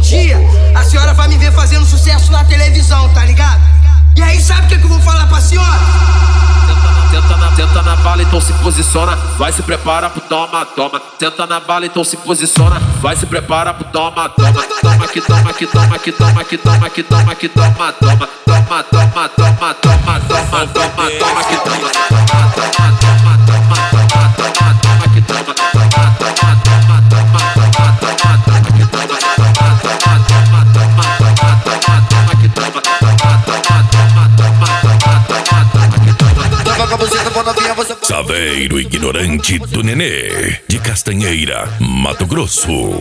dia a senhora vai me ver fazendo sucesso na televisão, tá ligado? E aí sabe o que eu vou falar pra senhora? Senta na bala, então se posiciona. Vai se prepara pro toma, toma. Senta na bala, então se posiciona. Vai se prepara pro toma, toma. Toma que toma, que toma, que toma, que toma, que toma, que toma, toma. Toma, toma, toma, toma, toma, toma, toma, que toma. Saveiro ignorante do Nenê, de Castanheira, Mato Grosso.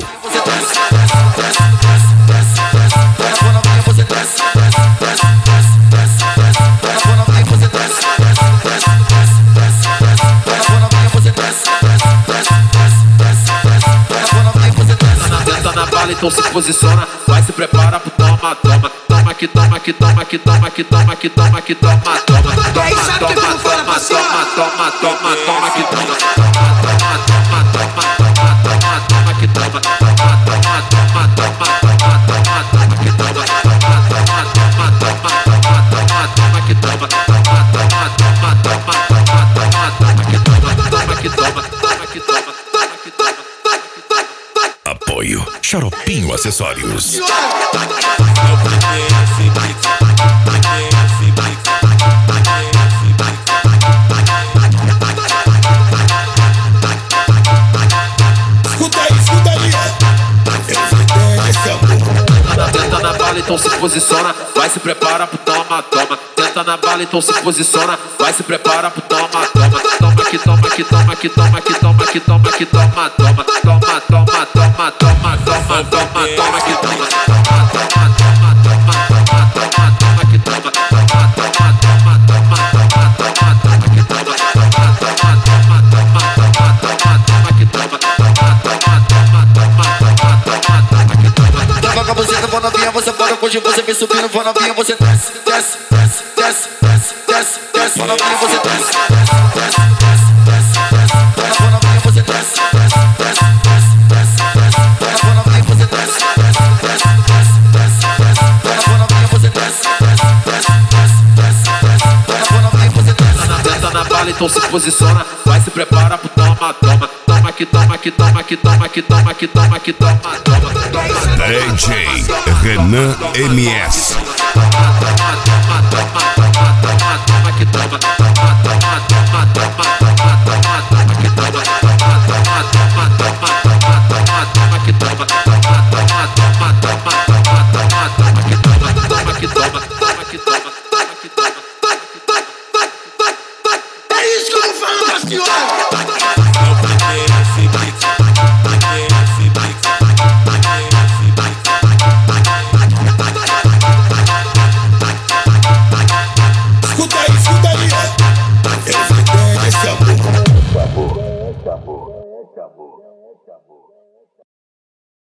Senta na bala, então se posiciona. Vai se prepara pro toma, toma. Toma que toma, que toma, que toma, que toma, que toma, que toma, toma. E aí sabe o que eu vou falar pra senhora? Toma, toma, toma, que toma. Toma, toma, toma, toma, toma, toma, que toma. Toma, toma, toma, toma, toma, toma, que toma. Toma, toma, toma, toma, toma, que toma. Toma, toma, toma, toma, toma, que toma. Toma que toma, toma que toma, toma que toma. Apoio Xaropinho Acessórios. Senta na bala, então se posiciona. Vai se prepara pro toma, toma. Senta na bala, então se posiciona. Vai se prepara pro toma, toma. Toma que toma, que toma, que toma, que toma, que toma, que toma, toma. Toma, toma, toma, toma, toma, toma, toma, que toma. Toma, toma, toma, toma, toma, toma, que toma. Toma, toma, toma, toma, toma, toma, que toma. Toma, toma, toma, toma, toma, que toma. Toma, toma, toma, toma, que toma. Tava com a buceta, vou novinha, você fora, hoje você vem subindo, vou novinha, você desce, desce, desce, desce, desce, desce, desce, vou novinha, você desce, desce, desce, desce, desce, vou novinha, você desce, desce, desce, desce, desce, vou novinha, você desce, desce, desce, desce, desce, vou novinha, você desce, desce, desce, desce, vou novinha, você desce. Senta na bala, então se posiciona. Vai se prepara pro toma, toma. Toma que toma, que toma, que toma, que toma, que toma, que toma, toma, toma. DJ Renan MS. É isso que eu vou falar pra senhora! Escuta aí, eu vou ter esse amor. Acabou.